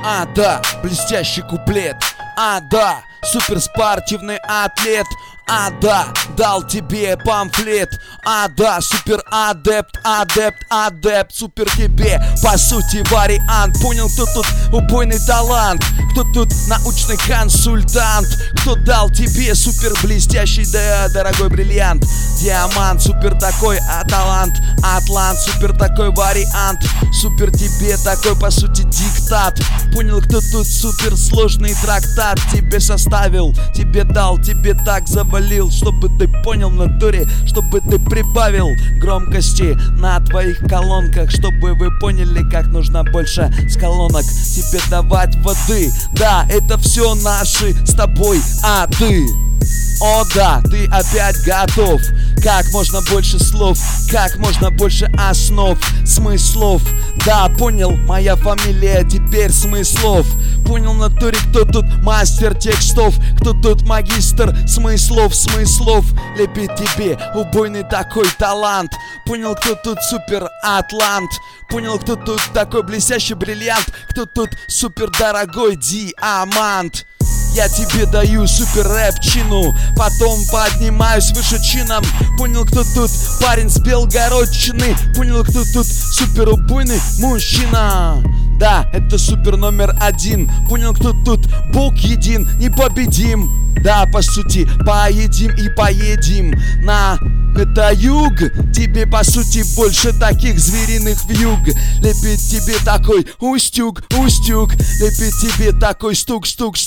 А, да, блестящий куплет. А, да, суперспортивный атлет. А, да, дал тебе памфлет. А, да, супер адепт, супер тебе, по сути, вариант. Понял, кто тут убойный талант, кто тут научный консультант, кто дал тебе супер блестящий, да, дорогой бриллиант. Диамант, супер такой, талант, атлант, супер такой вариант. Супер тебе такой, по сути, диктат. Понял, кто тут супер сложный трактат тебе составил, тебе дал, тебе так завалил, чтобы ты понял в натуре, чтобы ты прибавил громкости на твоих колонках, чтобы вы поняли, как нужно больше с колонок тебе давать воды. Да, это все наши с тобой ады. О да, ты опять готов. Как можно больше слов, как можно больше основ, смыслов. Да, понял, моя фамилия теперь Смыслов. Понял в натуре, кто тут мастер текстов, кто тут магистр смыслов. Лепит тебе убойный такой талант. Понял, кто тут супер атлант. Понял, кто тут такой блестящий бриллиант, кто тут супер дорогой диамант. Я тебе даю супер рэп-чину, потом поднимаюсь выше чином. Понял, кто тут парень с Белгородчины. Понял, кто тут супер убойный мужчина. Да, это супер номер один. Понял, кто тут Бог един, непобедим. Да, по сути, поедим и поедем на это юг. Тебе, по сути, больше таких звериных вьюг. Лепит тебе такой устюг. Лепит тебе такой стук.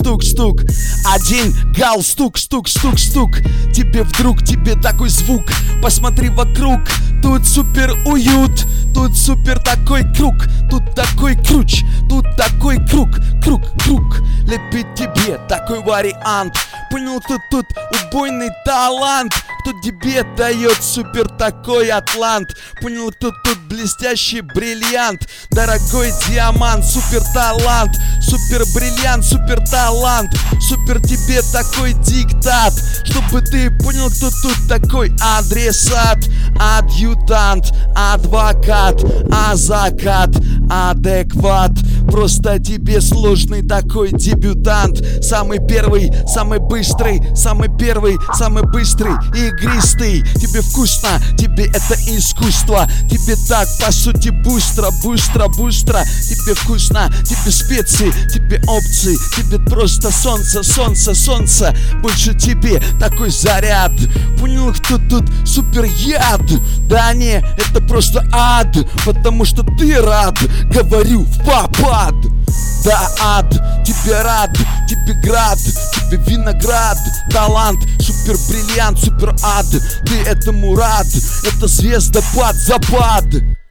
Один галстук, стук. Тебе вдруг, тебе такой звук. Посмотри вокруг, тут супер уют. Тут супер такой круг, тут такой круч, тут такой круг. Лепит тебе такой вариант. Понял, кто тут убойный талант, кто тебе дает супер такой атлант. Понял, кто тут блестящий бриллиант, дорогой диамант, супер талант, супер бриллиант, супер талант. Супер тебе такой диктат, чтобы ты понял, кто тут такой адресат, адъютант, адвокат, закат, адекват. Просто тебе сложный такой дебютант. Самый первый, самый быстрый, самый первый, самый быстрый, игристый. Тебе вкусно, тебе это искусство. Тебе так, по сути, быстро. Тебе вкусно, тебе специи, тебе опции. Тебе просто солнце. Больше тебе такой заряд. Понял, кто тут супер яд? Да не, это просто ад, потому что ты рад. Говорю в попад. Да, ад, тебе рад, тебе град, тебе виноград, талант, супер бриллиант, супер ад. Ты этому рад, это звездопад, запад.